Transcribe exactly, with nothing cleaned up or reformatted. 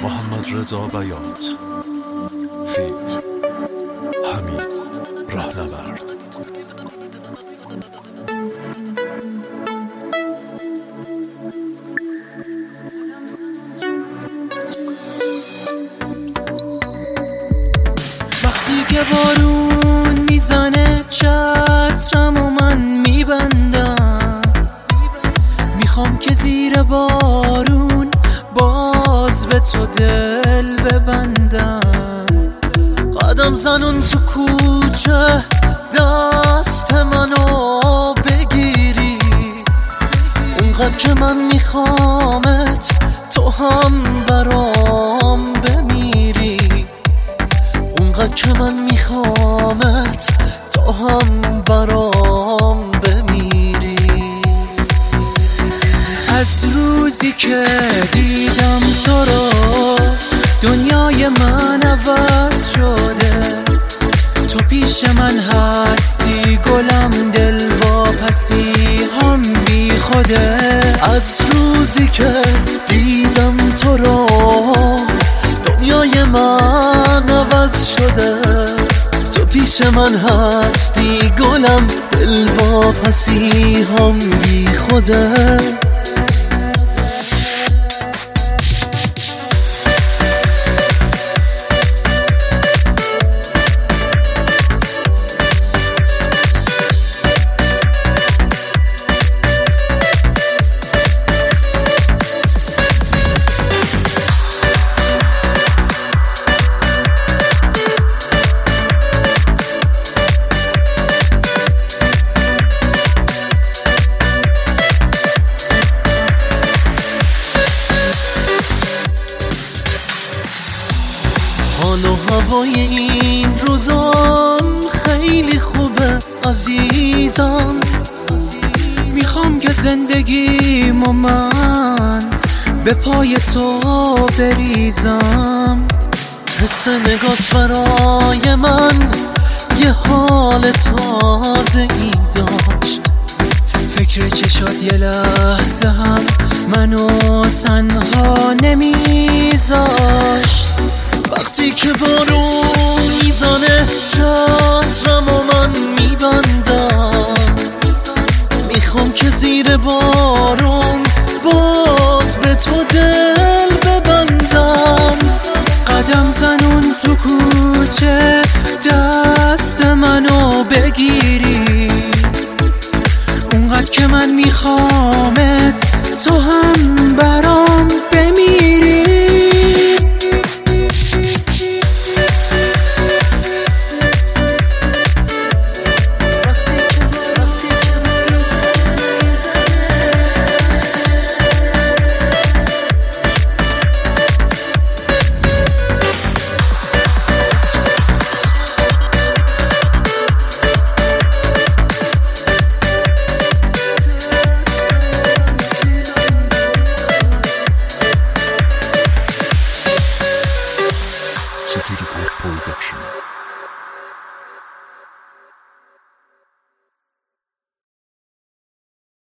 محمد رضا بیات، فیت حمید راهنورد. وقتی که بارون میزنه چترم و من میبندم، میخوام که زیر بارون باز به تو دل ببندم. قدم زنون تو کوچه دست منو بگیری، اونقدر که من میخوامت تو هم برام بمیری، اونقدر که من میخوامت تو هم برام بمیری. از روزی که دیدم تو رو دنیای من عوض شده، تو پیش من هستی گلم، دل واپسی هم بی خوده. از روزی که دیدم تو رو دنیای من عوض شده، تو پیش من هستی گلم، دل واپسی هم بی خوده. حال و هوای این روزام خیلی خوبه عزیزم، میخوام که زندگیمو من به پای تو بریزم. حس نگات برای من یه حال تازه ای داشت، فکر چشات یه لحظه هم منو تنها نمیذاشت. وقتی که بارون میزنه چترم و من میبندم، میخوام که زیر بارون باز به تو دل ببندم. قدم زنون تو کوچه دست منو بگیری، اونقدر که من میخوامت تو هم برام بمیری. C'était du groupe Paul.